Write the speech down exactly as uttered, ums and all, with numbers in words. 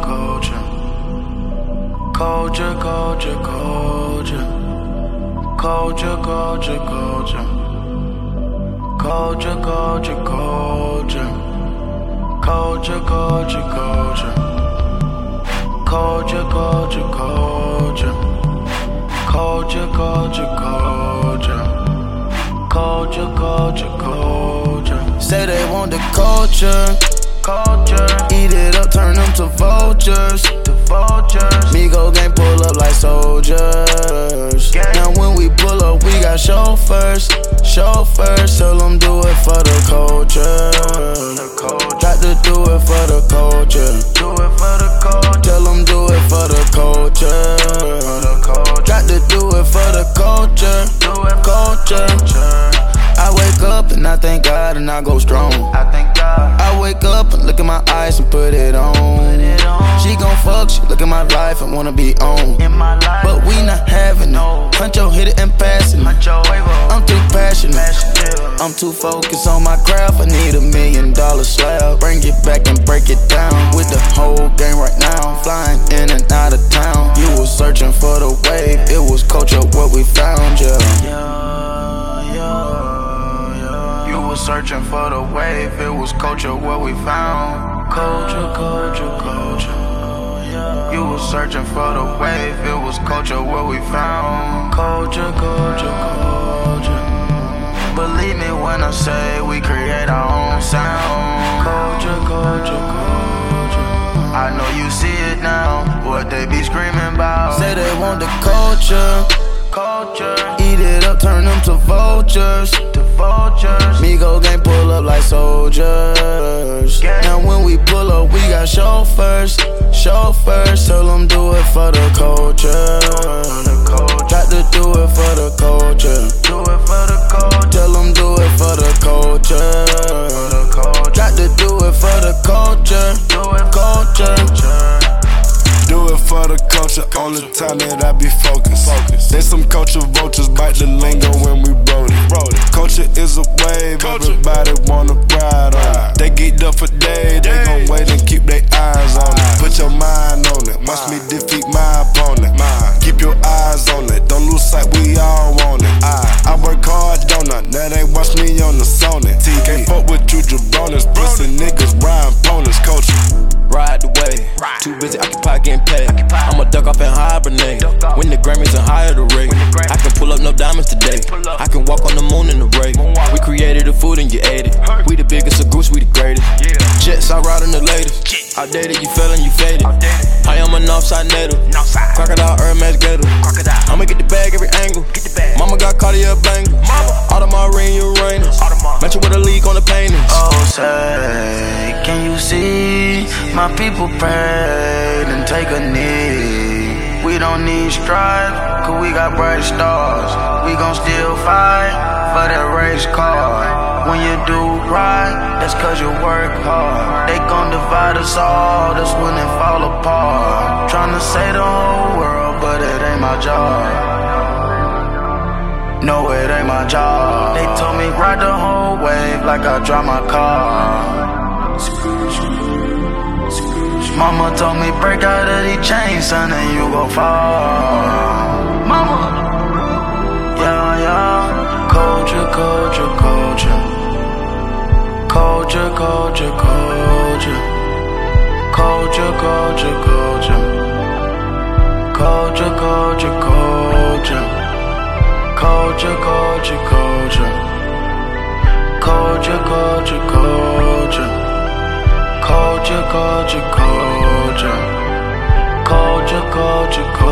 culture. Culture, culture, culture. Culture, culture, culture. Culture, culture, culture. Culture, culture, culture. Culture, culture, culture. Culture, culture, culture. Culture, culture, culture. Say they want the culture. Culture. Eat it up, turn them to vultures. To vultures. Migo gang pull up like soldiers. Gang. Now when we pull up, we got chauffeurs. Chauffeurs, tell them do it for the culture. The culture. Got to do it for the culture. Do it for the culture. Tell them do it for the culture. For the culture. Got to do it for the culture. Do it culture. culture. I wake up and I thank God and I go strong. I thank God. I wake up and look in my eyes and put it on. Put it on. She gon' fuck, she look at my life and wanna be on. In my life, but we not having no. Huncho hit it and pass it. I'm too passionate. passionate. I'm too focused on my craft. I need a million dollar slab. Bring it back and break it down with the whole game right now. Flying in and out of town. You was searching for the wave. It was culture what we found, yeah. yeah, yeah. Searching for the wave, it was culture what we found. Culture, culture, culture. You was searching for the wave, it was culture what we found. Culture, culture, culture. Believe me when I say we create our own sound. Culture, culture, culture. I know you see it now, what they be screaming about. Say they want the culture. Culture. Eat it up, turn them to vultures. To vultures. Migo gang pull up like soldiers. Gang. Now when we pull up, we got chauffeurs. Chauffeurs, tell them do it for the culture. The culture. Got to do it for the culture. Do it for the culture. Tell them do it for the culture. For the culture. Got to do it for the culture. Do it culture. culture. Do it for the culture, only time that I be focused. Focus. They some culture vultures, bite the lingo when we wrote it. Wrote it. Culture is a wave, culture. Everybody wanna ride on it. They geeked up for days, they gon' wait and keep their eyes on it. Put your mind on it, watch me defeat my opponent. Keep your eyes on it, don't lose sight, we all want it. I, I work hard, don't I? Now they watch me on the Sony. T V. Can't fuck with you jabronis, pussy niggas, rhyme ponies, culture. Ride the wave, too busy occupied getting paid. I'ma duck off and hibernate. When the Grammys and higher the rate. I can pull up no diamonds today. I can walk on the moon in the ray. We created the food and you ate it. We the biggest of groups, we the greatest. Jets, I ride on the latest. Outdated, you fell and you faded. I am a Northside native. Crocodile, Hermes gator. I'ma get the bag every angle. Mama got Cartier bangles. Audemars, Uranus. Match it with a leak on the paintings. Oh, say, can you see my people pray and take a knee? We don't need strife, cause we got bright stars. We gon' still fight for that race car. When you do right, that's cause you work hard. They gon' divide us all, that's when it fall apart. Tryna save the whole world, but it ain't my job. No, it ain't my job. They told me ride the whole wave like I drive my car. Mama told me break out of these chains, son, and you gon' fall. Mama, yeah, yeah. Culture, culture, culture. Culture, culture, culture. Culture, culture, culture. Culture, culture, culture. Culture, culture, culture. Culture, culture, culture. Culture, culture, culture. Culture, culture, culture.